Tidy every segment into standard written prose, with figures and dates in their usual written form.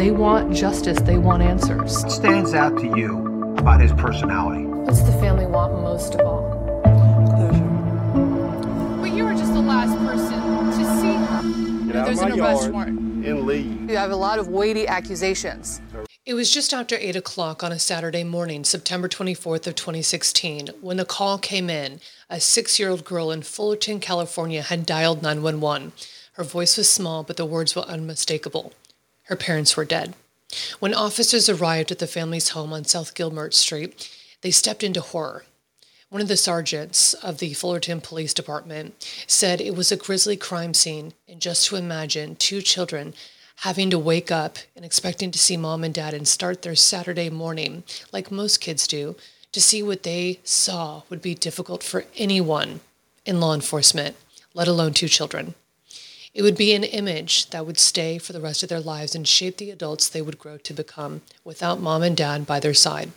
They want justice. They want answers. What stands out to you about his personality? What's the family want most of all? Closure. But you were just the last person to see her. There's an arrest warrant. And leave. You have a lot of weighty accusations. It was just after 8 o'clock on a Saturday morning, September 24th of 2016, when the call came in. A 6-year-old girl in Fullerton, California had dialed 911. Her voice was small, but the words were unmistakable. Her parents were dead. When officers arrived at the family's home on South Gilbert Street, they stepped into horror. One of the sergeants of the Fullerton Police Department said it was a grisly crime scene, and just to imagine 2 children having to wake up and expecting to see mom and dad and start their Saturday morning, like most kids do, to see what they saw would be difficult for anyone in law enforcement, let alone 2 children. It would be an image that would stay for the rest of their lives and shape the adults they would grow to become without mom and dad by their side.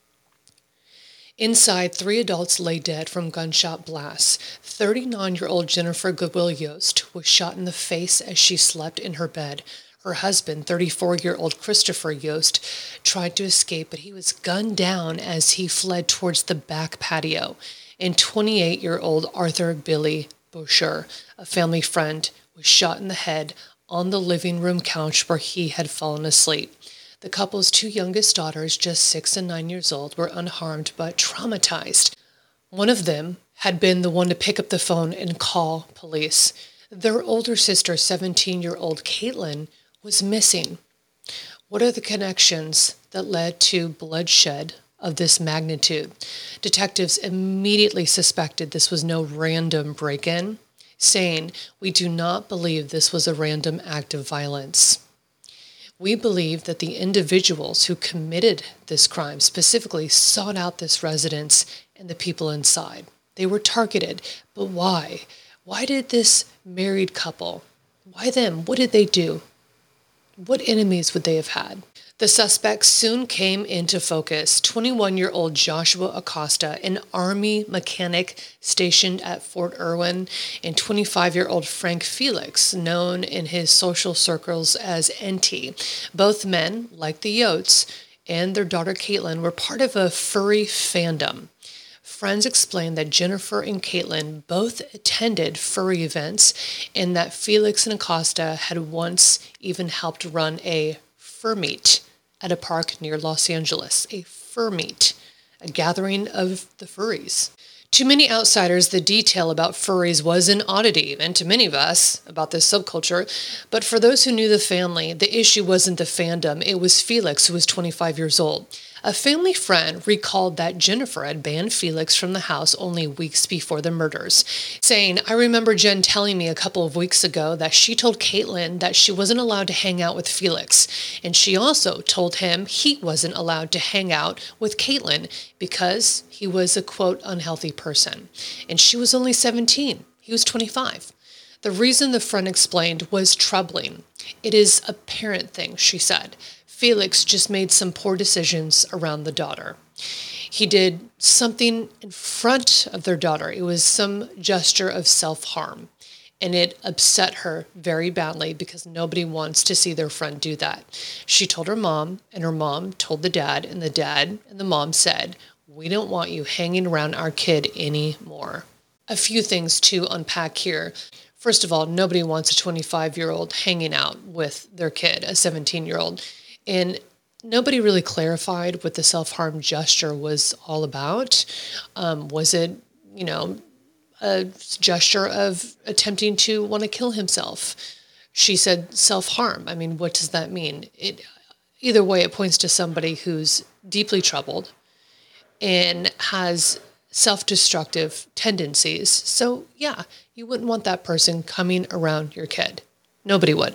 Inside, 3 adults lay dead from gunshot blasts. 39-year-old Jennifer Goodwill Yost was shot in the face as she slept in her bed. Her husband, 34-year-old Christopher Yost, tried to escape, but he was gunned down as he fled towards the back patio. And 28-year-old Arthur Billy Boucher, a family friend, was shot in the head on the living room couch where he had fallen asleep. The couple's 2 youngest daughters, just 6 and 9 years old, were unharmed but traumatized. One of them had been the one to pick up the phone and call police. Their older sister, 17-year-old Caitlin, was missing. What are the connections that led to bloodshed of this magnitude? Detectives immediately suspected this was no random break-in, saying, "We do not believe this was a random act of violence. We believe that the individuals who committed this crime specifically sought out this residence and the people inside. They were targeted, but why? Why did this married couple? Why them? What did they do? What enemies would they have had?" The suspects soon came into focus. 21-year-old Joshua Acosta, an Army mechanic stationed at Fort Irwin, and 25-year-old Frank Felix, known in his social circles as NT. Both men, like the Yosts, and their daughter Caitlin, were part of a furry fandom. Friends explained that Jennifer and Caitlin both attended furry events and that Felix and Acosta had once even helped run a fur meet at a park near Los Angeles. A fur meet, a gathering of the furries. To many outsiders, the detail about furries was an oddity, and to many of us, about this subculture. But for those who knew the family, the issue wasn't the fandom. It was Felix, who was 25 years old. A family friend recalled that Jennifer had banned Felix from the house only weeks before the murders, saying, "I remember Jen telling me a couple of weeks ago that she told Caitlin that she wasn't allowed to hang out with Felix, and she also told him he wasn't allowed to hang out with Caitlin because he was a, quote, unhealthy person. And she was only 17. He was 25. The reason the friend explained was troubling. It is a parent thing, she said. Felix just made some poor decisions around the daughter. He did something in front of their daughter. It was some gesture of self-harm, and it upset her very badly because nobody wants to see their friend do that. She told her mom, and her mom told the dad, and the mom said, "We don't want you hanging around our kid anymore." A few things to unpack here. First of all, nobody wants a 25-year-old hanging out with their kid, a 17-year-old. And nobody really clarified what the self-harm gesture was all about. Was it, a gesture of attempting to want to kill himself? She said self-harm. I mean, what does that mean? Either way, it points to somebody who's deeply troubled and has self-destructive tendencies. So, yeah, you wouldn't want that person coming around your kid. Nobody would.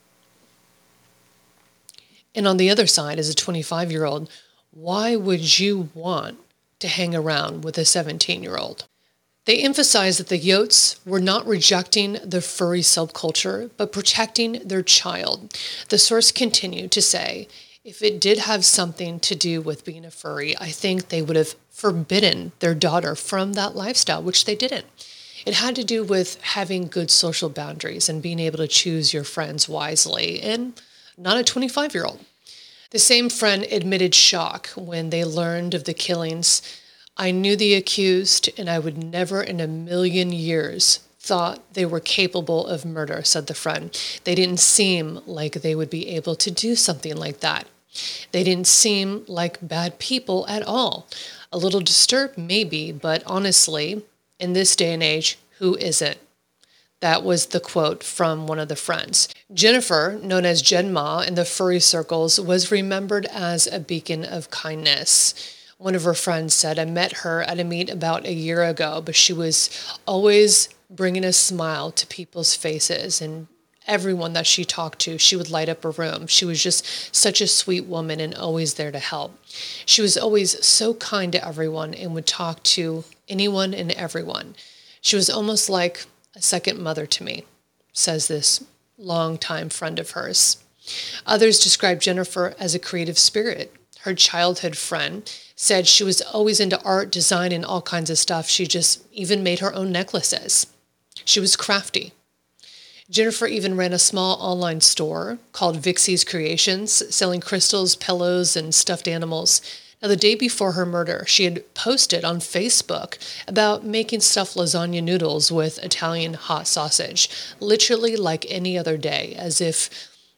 And on the other side, as a 25-year-old, why would you want to hang around with a 17-year-old? They emphasized that the Yosts were not rejecting the furry subculture, but protecting their child. The source continued to say, if it did have something to do with being a furry, I think they would have forbidden their daughter from that lifestyle, which they didn't. It had to do with having good social boundaries and being able to choose your friends wisely and not a 25-year-old. The same friend admitted shock when they learned of the killings. I knew the accused, and I would never in a million years thought they were capable of murder, said the friend. They didn't seem like they would be able to do something like that. They didn't seem like bad people at all. A little disturbed, maybe, but honestly, in this day and age, who isn't? That was the quote from one of the friends. Jennifer, known as Jen Ma in the furry circles, was remembered as a beacon of kindness. One of her friends said, I met her at a meet about a year ago, but she was always bringing a smile to people's faces, and everyone that she talked to, she would light up a room. She was just such a sweet woman and always there to help. She was always so kind to everyone and would talk to anyone and everyone. She was almost like a second mother to me, says this longtime friend of hers. Others describe Jennifer as a creative spirit. Her childhood friend said she was always into art, design, and all kinds of stuff. She just even made her own necklaces. She was crafty. Jennifer even ran a small online store called Vixie's Creations, selling crystals, pillows, and stuffed animals. Now, the day before her murder, she had posted on Facebook about making stuffed lasagna noodles with Italian hot sausage, literally like any other day, as if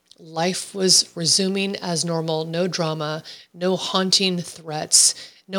life was resuming as normal, no drama, no haunting threats,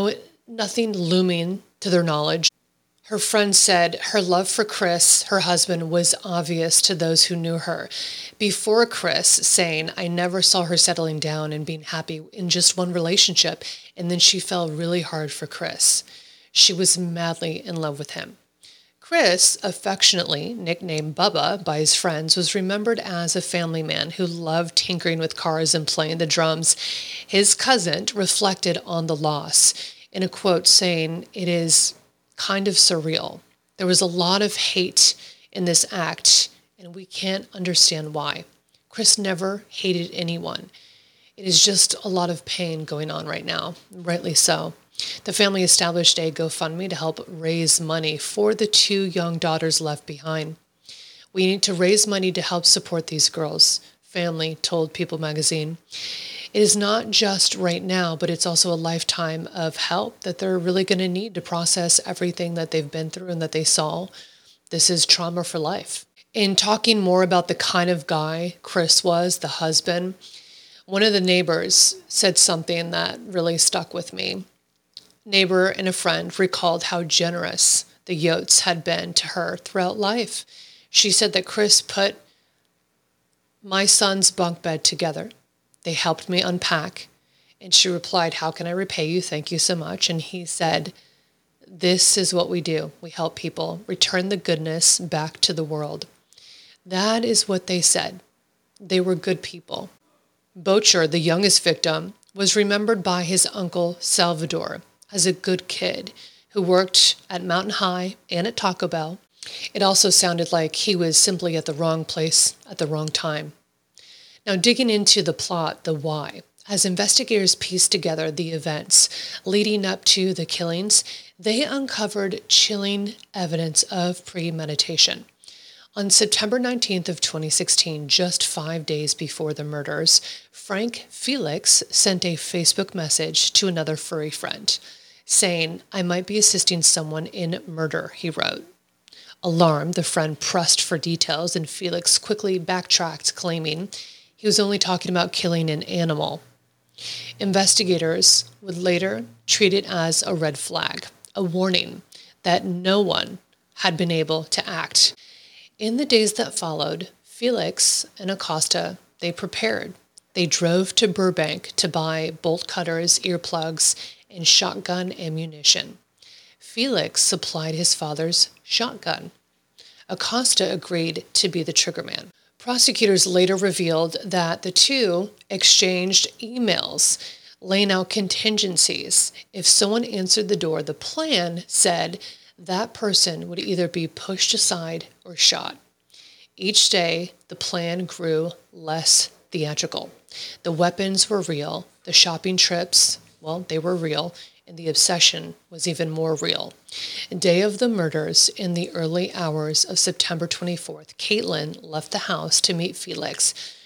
nothing looming to their knowledge. Her friend said her love for Chris, her husband, was obvious to those who knew her. Before Chris, saying, I never saw her settling down and being happy in just one relationship, and then she fell really hard for Chris. She was madly in love with him. Chris, affectionately nicknamed Bubba by his friends, was remembered as a family man who loved tinkering with cars and playing the drums. His cousin reflected on the loss in a quote saying, it is kind of surreal. There was a lot of hate in this act, and we can't understand why. Chris never hated anyone. It is just a lot of pain going on right now, rightly so. The family established a GoFundMe to help raise money for the 2 young daughters left behind. We need to raise money to help support these girls, family told People magazine. It is not just right now, but it's also a lifetime of help that they're really going to need to process everything that they've been through and that they saw. This is trauma for life. In talking more about the kind of guy Chris was, the husband, one of the neighbors said something that really stuck with me. Neighbor and a friend recalled how generous the Yotes had been to her throughout life. She said that Chris put my son's bunk bed together. They helped me unpack. And she replied, how can I repay you? Thank you so much. And he said, this is what we do. We help people return the goodness back to the world. That is what they said. They were good people. Bocher, the youngest victim, was remembered by his uncle Salvador as a good kid who worked at Mountain High and at Taco Bell. It also sounded like he was simply at the wrong place at the wrong time. Now, digging into the plot, the why, as investigators pieced together the events leading up to the killings, they uncovered chilling evidence of premeditation. On September 19th of 2016, just 5 days before the murders, Frank Felix sent a Facebook message to another furry friend, saying, I might be assisting someone in murder, he wrote. Alarmed, the friend pressed for details, and Felix quickly backtracked, claiming he was only talking about killing an animal. Investigators would later treat it as a red flag, a warning that no one had been able to act. In the days that followed, Felix and Acosta, they prepared. They drove to Burbank to buy bolt cutters, earplugs, and shotgun ammunition. Felix supplied his father's shotgun. Acosta agreed to be the triggerman. Prosecutors later revealed that the two exchanged emails laying out contingencies. If someone answered the door, the plan said that person would either be pushed aside or shot. Each day, the plan grew less theatrical. The weapons were real. The shopping trips, well, they were real. And the obsession was even more real. Day of the murders, in the early hours of September 24th, Caitlin left the house to meet Felix.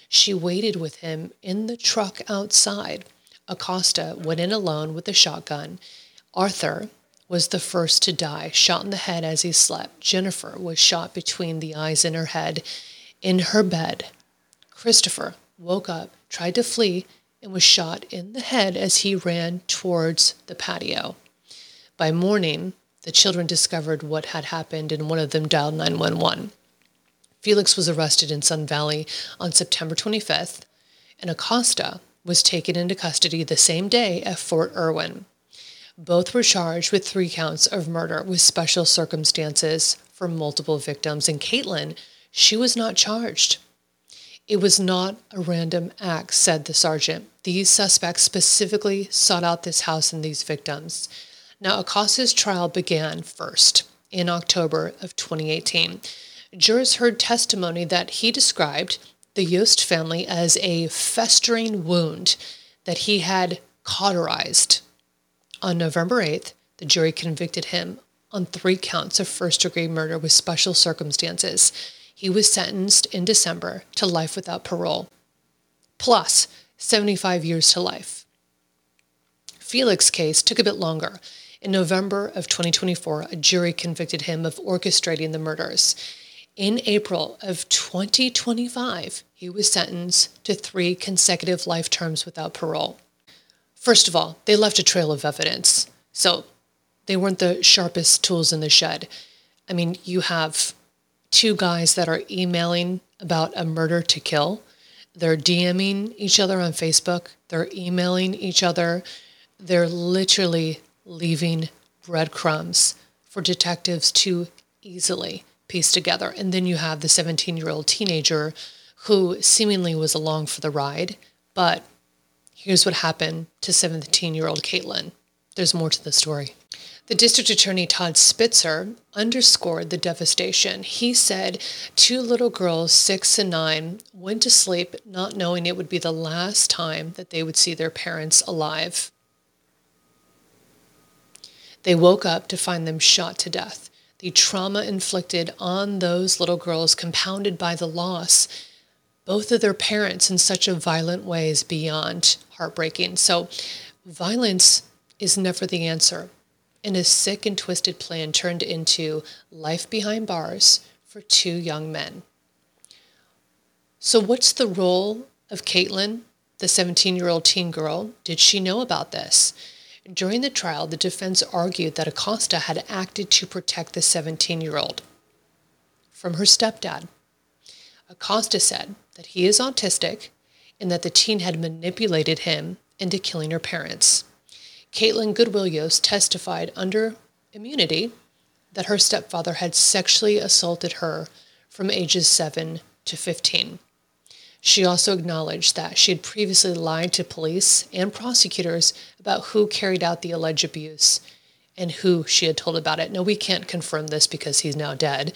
She waited with him in the truck outside. Acosta went in alone with a shotgun. Arthur was the first to die, shot in the head as he slept. Jennifer was shot between the eyes in her head in her bed. Christopher woke up, tried to flee, and was shot in the head as he ran towards the patio. By morning, the children discovered what had happened, and one of them dialed 911. Felix was arrested in Sun Valley on September 25th, and Acosta was taken into custody the same day at Fort Irwin. Both were charged with 3 counts of murder with special circumstances for multiple victims, and Caitlin, she was not charged. It was not a random act, said the sergeant. These suspects specifically sought out this house and these victims. Now, Acosta's trial began first in October of 2018. Jurors heard testimony that he described the Yost family as a festering wound that he had cauterized. On November 8th, the jury convicted him on 3 counts of first-degree murder with special circumstances. He was sentenced in December to life without parole, plus 75 years to life. Felix's case took a bit longer. In November of 2024, a jury convicted him of orchestrating the murders. In April of 2025, he was sentenced to 3 consecutive life terms without parole. First of all, they left a trail of evidence, so they weren't the sharpest tools in the shed. I mean, you have 2 guys that are emailing about a murder to kill. They're DMing each other on Facebook. They're emailing each other. They're literally leaving breadcrumbs for detectives to easily piece together. And then you have the 17-year-old teenager who seemingly was along for the ride. But here's what happened to 17-year-old Caitlin. There's more to the story. The district attorney, Todd Spitzer, underscored the devastation. He said 2 little girls, 6 and 9, went to sleep not knowing it would be the last time that they would see their parents alive. They woke up to find them shot to death. The trauma inflicted on those little girls, compounded by the loss, both of their parents in such a violent way, is beyond heartbreaking. So violence is never the answer. And a sick and twisted plan turned into life behind bars for 2 young men. So what's the role of Caitlin, the 17-year-old teen girl? Did she know about this? During the trial, the defense argued that Acosta had acted to protect the 17-year-old from her stepdad. Acosta said that he is autistic and that the teen had manipulated him into killing her parents. Caitlin Goodwill Yost testified under immunity that her stepfather had sexually assaulted her from ages 7 to 15. She also acknowledged that she had previously lied to police and prosecutors about who carried out the alleged abuse and who she had told about it. Now, we can't confirm this because he's now dead.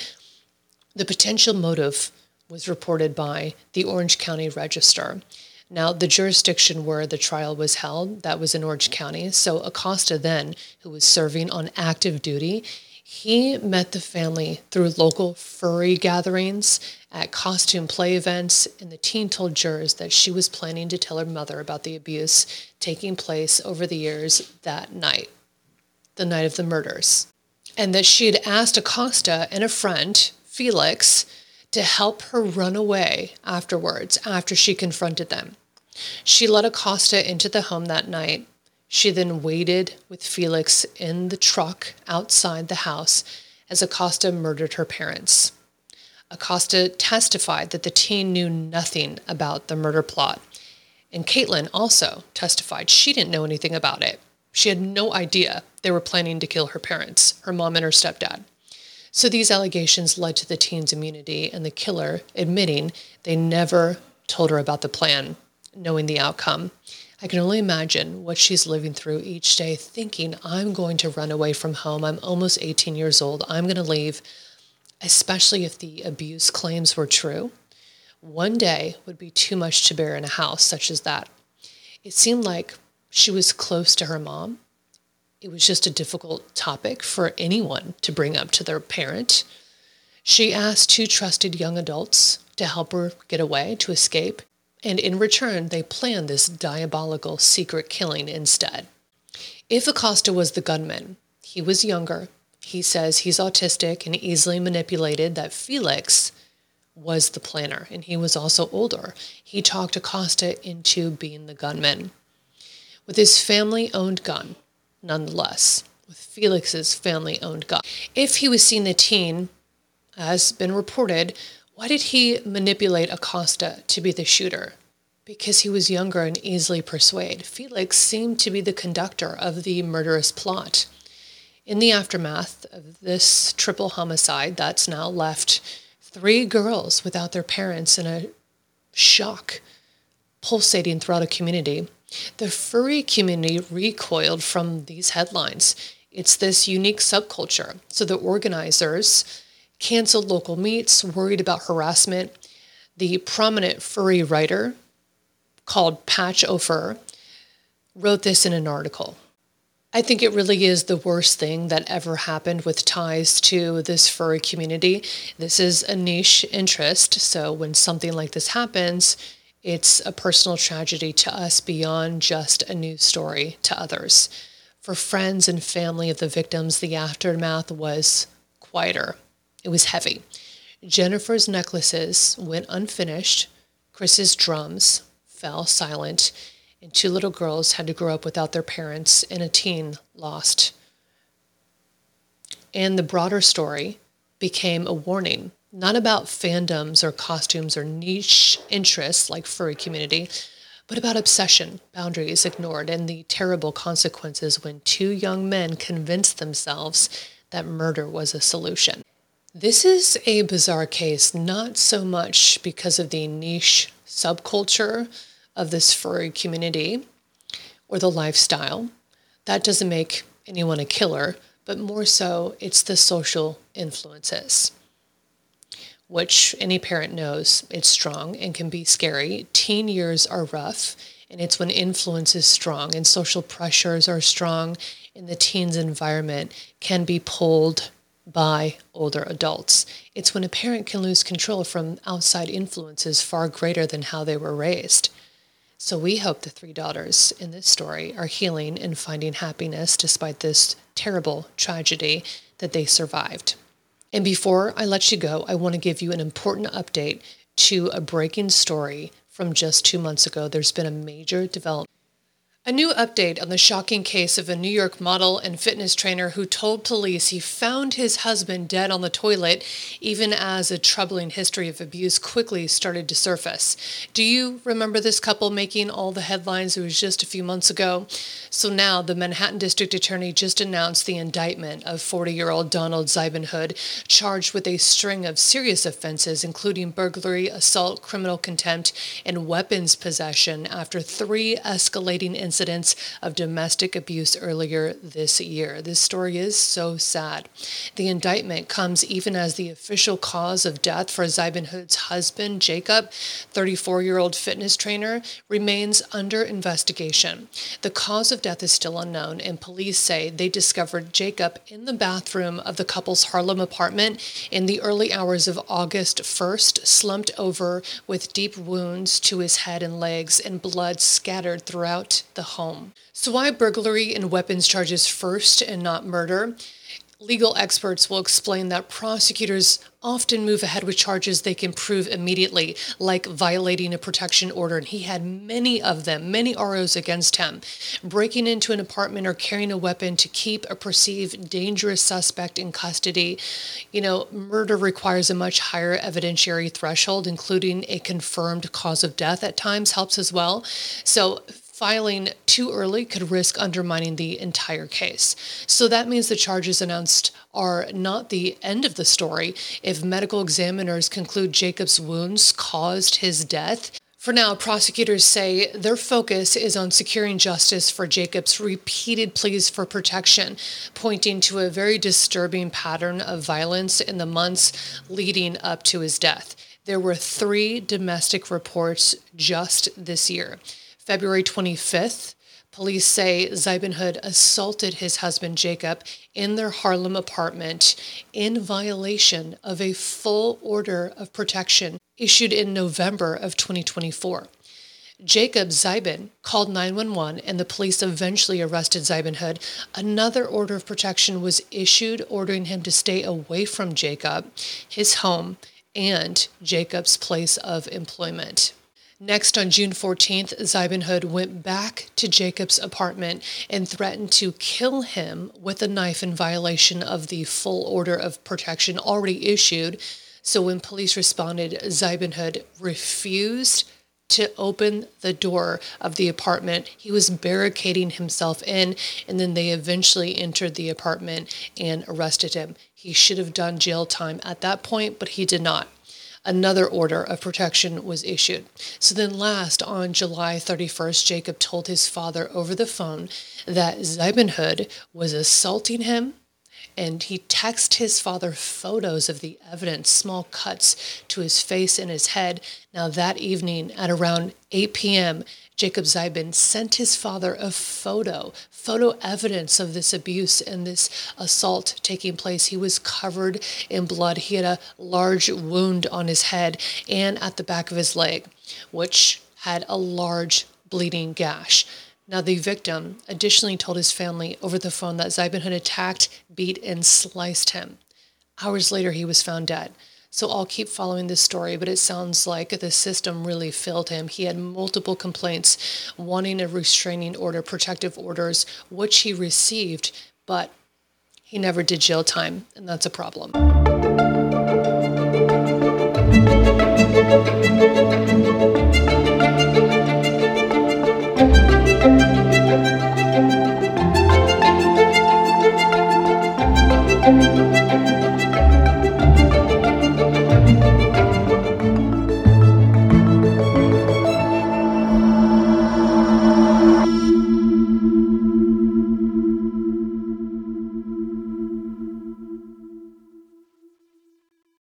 The potential motive was reported by the Orange County Register. Now, the jurisdiction where the trial was held, that was in Orange County. So Acosta then, who was serving on active duty, he met the family through local furry gatherings, at costume play events, and the teen told jurors that she was planning to tell her mother about the abuse taking place over the years that night, the night of the murders, and that she had asked Acosta and a friend, Felix, to help her run away afterwards after she confronted them. She let Acosta into the home that night. She then waited with Felix in the truck outside the house as Acosta murdered her parents. Acosta testified that the teen knew nothing about the murder plot. And Caitlin also testified she didn't know anything about it. She had no idea they were planning to kill her parents, her mom and her stepdad. So these allegations led to the teen's immunity and the killer admitting they never told her about the plan, knowing the outcome. I can only imagine what she's living through each day, thinking, I'm going to run away from home. I'm almost 18 years old. I'm going to leave, especially if the abuse claims were true. One day would be too much to bear in a house such as that. It seemed like she was close to her mom. It was just a difficult topic for anyone to bring up to their parent. She asked 2 trusted young adults to help her get away, to escape. And in return, they planned this diabolical secret killing instead. If Acosta was the gunman, he was younger. He says he's autistic and easily manipulated, that Felix was the planner, and he was also older. He talked Acosta into being the gunman. With his family-owned gun, nonetheless, with Felix's family-owned gun. If he was seen the teen, as been reported, why did he manipulate Acosta to be the shooter? Because he was younger and easily persuade. Felix seemed to be the conductor of the murderous plot. In the aftermath of this triple homicide, that's now left 3 girls without their parents in a shock pulsating throughout a community. The furry community recoiled from these headlines. It's this unique subculture. So the organizers canceled local meets, worried about harassment. The prominent furry writer called Patch O'Fur wrote this in an article. I think it really is the worst thing that ever happened with ties to this furry community. This is a niche interest, so when something like this happens, it's a personal tragedy to us beyond just a news story to others. For friends and family of the victims, the aftermath was quieter. It was heavy. Jennifer's necklaces went unfinished. Chris's drums fell silent. And 2 little girls had to grow up without their parents, and a teen lost. And the broader story became a warning, not about fandoms or costumes or niche interests like furry community, but about obsession, boundaries ignored, and the terrible consequences when 2 young men convinced themselves that murder was a solution. This is a bizarre case, not so much because of the niche subculture of this furry community or the lifestyle. That doesn't make anyone a killer, but more so it's the social influences, which any parent knows it's strong and can be scary. Teen years are rough, and it's when influence is strong and social pressures are strong and the teen's environment can be pulled by older adults. It's when a parent can lose control from outside influences far greater than how they were raised. So we hope the 3 daughters in this story are healing and finding happiness despite this terrible tragedy that they survived. And before I let you go, I want to give you an important update to a breaking story from just 2 months ago. There's been a major development. A new update on the shocking case of a New York model and fitness trainer who told police he found his husband dead on the toilet, even as a troubling history of abuse quickly started to surface. Do you remember this couple making all the headlines? It was just a few months ago. So now the Manhattan District Attorney just announced the indictment of 40-year-old Donald Zibinhood, charged with a string of serious offenses, including burglary, assault, criminal contempt, and weapons possession after 3 escalating incidents of domestic abuse earlier this year. This story is so sad. The indictment comes even as the official cause of death for Zibinhood's husband, Jacob, 34-year-old fitness trainer, remains under investigation. The cause of death is still unknown, and police say they discovered Jacob in the bathroom of the couple's Harlem apartment in the early hours of August 1st, slumped over with deep wounds to his head and legs and blood scattered throughout the home. So why burglary and weapons charges first and not murder? Legal experts will explain that prosecutors often move ahead with charges they can prove immediately, like violating a protection order, and he had many of them, many ROs against him. Breaking into an apartment or carrying a weapon to keep a perceived dangerous suspect in custody. Murder requires a much higher evidentiary threshold, including a confirmed cause of death at times helps as well. So filing too early could risk undermining the entire case. So that means the charges announced are not the end of the story. If medical examiners conclude Jacob's wounds caused his death, for now, prosecutors say their focus is on securing justice for Jacob's repeated pleas for protection, pointing to a very disturbing pattern of violence in the months leading up to his death. There were 3 domestic reports just this year. February 25th, police say Zibinhood assaulted his husband Jacob in their Harlem apartment in violation of a full order of protection issued in November of 2024. Jacob Zibin called 911 and the police eventually arrested Zibin. Another order of protection was issued ordering him to stay away from Jacob, his home, and Jacob's place of employment. Next, on June 14th, Zibin went back to Jacob's apartment and threatened to kill him with a knife in violation of the full order of protection already issued. So when police responded, Zibin refused to open the door of the apartment. He was barricading himself in, and then they eventually entered the apartment and arrested him. He should have done jail time at that point, but he did not. Another order of protection was issued. So then last, on July 31st, Jacob told his father over the phone that Zibin was assaulting him, and he texted his father photos of the evidence, small cuts to his face and his head. Now that evening at around 8 p.m., Jacob Zibin sent his father a photo evidence of this abuse and this assault taking place. He was covered in blood. He had a large wound on his head and at the back of his leg, which had a large bleeding gash. Now, the victim additionally told his family over the phone that Zibin had attacked, beat, and sliced him. Hours later, he was found dead. So I'll keep following this story, but it sounds like the system really failed him. He had multiple complaints wanting a restraining order, protective orders, which he received, but he never did jail time, and that's a problem.